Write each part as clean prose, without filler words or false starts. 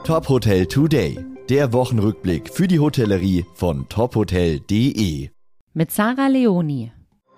Top Hotel Today, der Wochenrückblick für die Hotellerie von tophotel.de. Mit Sarah Leoni.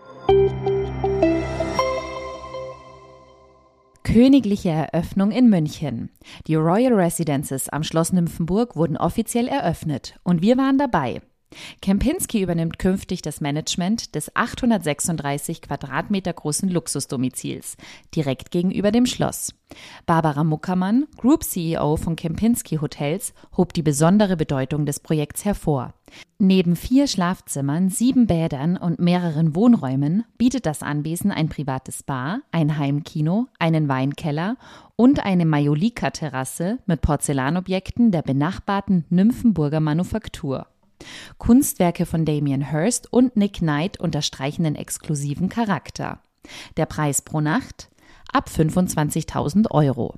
Königliche Eröffnung in München. Die Royal Residences am Schloss Nymphenburg wurden offiziell eröffnet und wir waren dabei. Kempinski übernimmt künftig das Management des 836 Quadratmeter großen Luxusdomizils, direkt gegenüber dem Schloss. Barbara Muckermann, Group CEO von Kempinski Hotels, hob die besondere Bedeutung des Projekts hervor. Neben 4 Schlafzimmern, 7 Bädern und mehreren Wohnräumen bietet das Anwesen ein privates Spa, ein Heimkino, einen Weinkeller und eine Majolika-Terrasse mit Porzellanobjekten der benachbarten Nymphenburger Manufaktur. Kunstwerke von Damien Hirst und Nick Knight unterstreichen den exklusiven Charakter. Der Preis pro Nacht? Ab 25.000 €.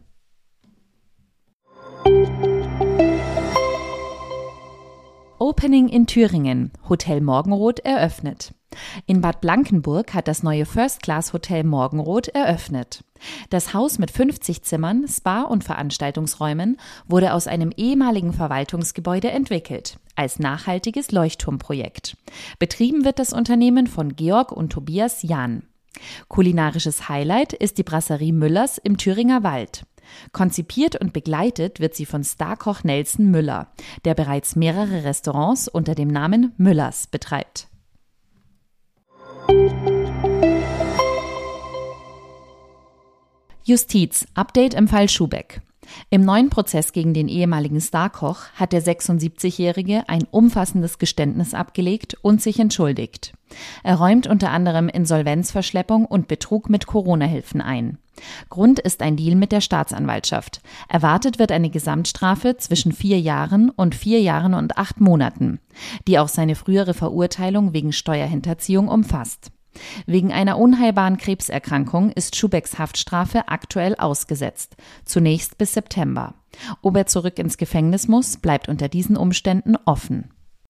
Opening in Thüringen. Hotel Morgenrot eröffnet. In Bad Blankenburg hat das neue First-Class-Hotel Morgenrot eröffnet. Das Haus mit 50 Zimmern, Spa- und Veranstaltungsräumen wurde aus einem ehemaligen Verwaltungsgebäude entwickelt, als nachhaltiges Leuchtturmprojekt. Betrieben wird das Unternehmen von Georg und Tobias Jahn. Kulinarisches Highlight ist die Brasserie Müllers im Thüringer Wald. Konzipiert und begleitet wird sie von Starkoch Nelson Müller, der bereits mehrere Restaurants unter dem Namen Müllers betreibt. Justiz. Update im Fall Schubeck. Im neuen Prozess gegen den ehemaligen Starkoch hat der 76-Jährige ein umfassendes Geständnis abgelegt und sich entschuldigt. Er räumt unter anderem Insolvenzverschleppung und Betrug mit Corona-Hilfen ein. Grund ist ein Deal mit der Staatsanwaltschaft. Erwartet wird eine Gesamtstrafe zwischen 4 Jahren und 4 Jahren und 8 Monaten, die auch seine frühere Verurteilung wegen Steuerhinterziehung umfasst. Wegen einer unheilbaren Krebserkrankung ist Schubecks Haftstrafe aktuell ausgesetzt, zunächst bis September. Ob er zurück ins Gefängnis muss, bleibt unter diesen Umständen offen.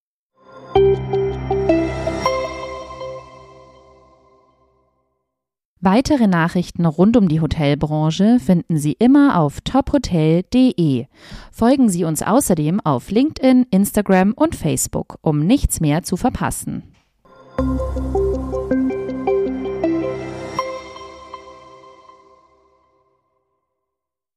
Weitere Nachrichten rund um die Hotelbranche finden Sie immer auf tophotel.de. Folgen Sie uns außerdem auf LinkedIn, Instagram und Facebook, um nichts mehr zu verpassen.